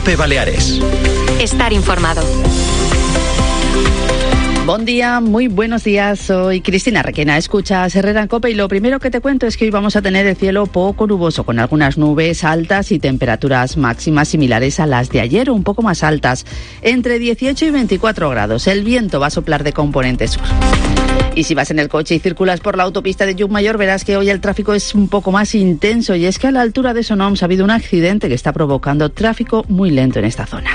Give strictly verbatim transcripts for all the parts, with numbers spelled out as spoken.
COPE Baleares. Estar informado. Buen día, muy buenos días. Soy Cristina Requena. Escuchas Herrera en COPE y lo primero que te cuento es que hoy vamos a tener el cielo poco nuboso, con algunas nubes altas y temperaturas máximas similares a las de ayer o un poco más altas, entre dieciocho y veinticuatro grados. El viento va a soplar de componente sur. Y si vas en el coche y circulas por la autopista de Llucmayor, verás que hoy el tráfico es un poco más intenso, y es que a la altura de Sonoms ha habido un accidente que está provocando tráfico muy lento en esta zona.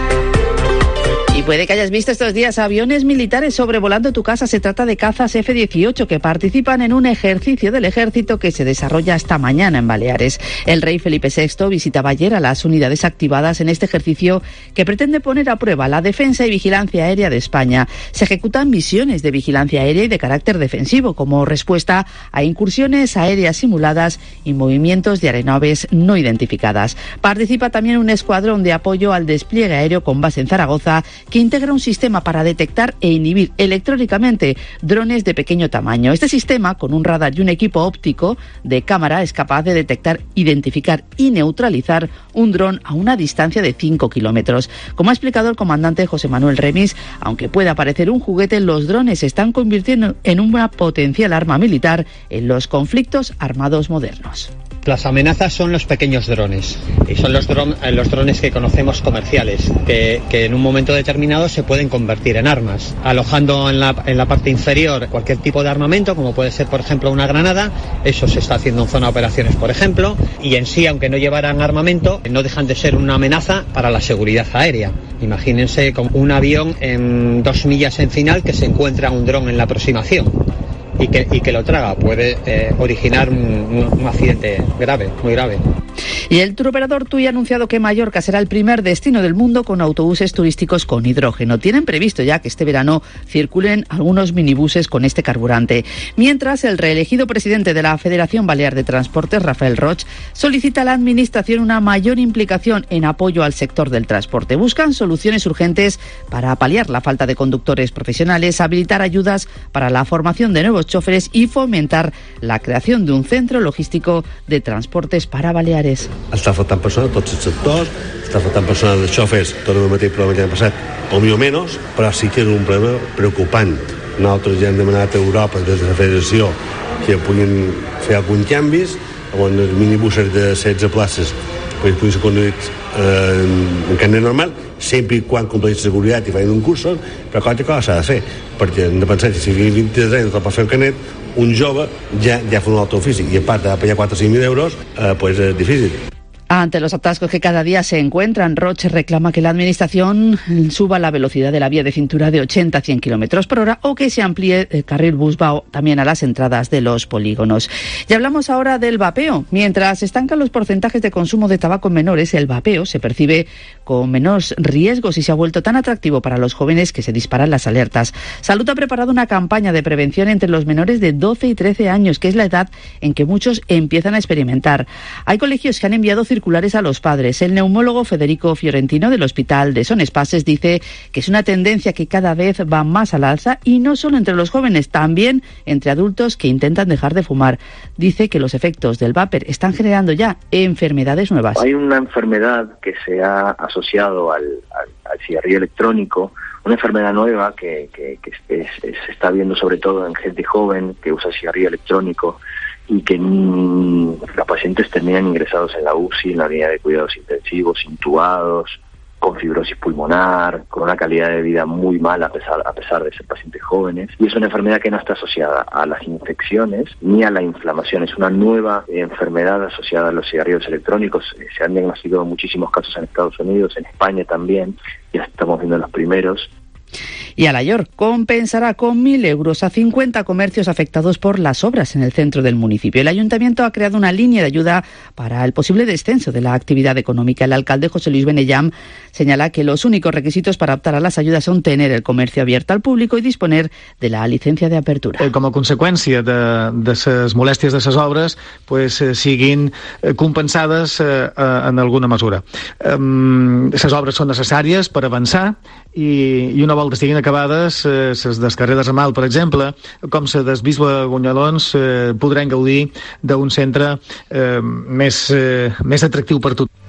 Y puede que hayas visto estos días aviones militares sobrevolando tu casa. Se trata de cazas F dieciocho que participan en un ejercicio del ejército que se desarrolla esta mañana en Baleares. El rey Felipe sexto visitaba ayer a las unidades activadas en este ejercicio que pretende poner a prueba la defensa y vigilancia aérea de España. Se ejecutan misiones de vigilancia aérea y de carácter defensivo como respuesta a incursiones aéreas simuladas y movimientos de aeronaves no identificadas. Participa también un escuadrón de apoyo al despliegue aéreo con base en Zaragoza, que integra un sistema para detectar e inhibir electrónicamente drones de pequeño tamaño. Este sistema, con un radar y un equipo óptico de cámara, es capaz de detectar, identificar y neutralizar un dron a una distancia de cinco kilómetros. Como ha explicado el comandante José Manuel Remis, aunque pueda parecer un juguete, los drones se están convirtiendo en una potencial arma militar en los conflictos armados modernos. Las amenazas son los pequeños drones, y son los, dron, los drones que conocemos comerciales, que, que en un momento determinado se pueden convertir en armas, alojando en la, en la parte inferior cualquier tipo de armamento, como puede ser por ejemplo una granada. Eso se está haciendo en zona de operaciones, por ejemplo, y en sí, aunque no llevaran armamento, no dejan de ser una amenaza para la seguridad aérea. Imagínense con un avión en dos millas en final que se encuentra un dron en la aproximación y que, y que lo traga, puede eh, originar un, un, un accidente grave, muy grave. Y el turoperador TUI ha anunciado que Mallorca será el primer destino del mundo con autobuses turísticos con hidrógeno. Tienen previsto ya que este verano circulen algunos minibuses con este carburante. Mientras, el reelegido presidente de la Federación Balear de Transportes, Rafael Roig, solicita a la Administración una mayor implicación en apoyo al sector del transporte. Buscan soluciones urgentes para paliar la falta de conductores profesionales, habilitar ayudas para la formación de nuevos choferes y fomentar la creación de un centro logístico de transportes para Baleares. Està faltant personal a tots els sectors, està faltant personal de xòfers, tornem al mateix problema que l'any passat, o millor menys, però sí que és un problema preocupant. Nosaltres ja hem demanat a Europa, des de la Federació, que puguin fer alguns canvis, on els minibusos de setze places puguin ser conduïts eh, en carnet normal, sempre i quan compleixin seguretat i facin un cursos, però qualque cosa s'ha de fer, perquè hem de pensar que si tinguin vint-i-tres anys per fer un carnet, un jove ja, ja fa un altre ofici, i a part de pagar quatre o cinc mil euros, eh, pues és difícil. Ante los atascos que cada día se encuentran, Roig reclama que la Administración suba la velocidad de la vía de cintura de ochenta a cien kilómetros por hora o que se amplíe el carril Busbao también a las entradas de los polígonos. Y hablamos ahora del vapeo. Mientras estancan los porcentajes de consumo de tabaco en menores, el vapeo se percibe con menos riesgos y se ha vuelto tan atractivo para los jóvenes que se disparan las alertas. Salud ha preparado una campaña de prevención entre los menores de doce y trece años, que es la edad en que muchos empiezan a experimentar. Hay colegios que han enviado circulares a los padres. El neumólogo Federico Fiorentino del Hospital de Son Espases dice que es una tendencia que cada vez va más al alza, y no solo entre los jóvenes, también entre adultos que intentan dejar de fumar. Dice que los efectos del vapor están generando ya enfermedades nuevas. Hay una enfermedad que se ha asociado al, al, al cigarrillo electrónico, una enfermedad nueva que, que, que es, es, se está viendo sobre todo en gente joven que usa cigarrillo electrónico, y que mmm, los pacientes terminan ingresados en la U C I, en la unidad de cuidados intensivos, intubados, con fibrosis pulmonar, con una calidad de vida muy mala a pesar, a pesar de ser pacientes jóvenes. Y es una enfermedad que no está asociada a las infecciones ni a la inflamación. Es una nueva enfermedad asociada a los cigarrillos electrónicos. Se han diagnosticado muchísimos casos en Estados Unidos, en España también. Ya estamos viendo los primeros. Y Alayor compensará con mil euros a cincuenta comercios afectados por las obras en el centro del municipio. El ayuntamiento ha creado una línea de ayuda para el posible descenso de la actividad económica. El alcalde José Luis Benellam señala que los únicos requisitos para optar a las ayudas son tener el comercio abierto al público y disponer de la licencia de apertura. Eh, com a conseqüència de, de les molèsties de les obres, pues, eh, siguin eh, compensades eh, en alguna mesura. Les eh, obres són necessàries per avançar i, i una volta estiguin acabades, les eh, des carreres a Mal, per exemple, com la des Bisbe Gunyalons, eh, podran gaudir d'un centre eh, més, eh, més atractiu per tothom.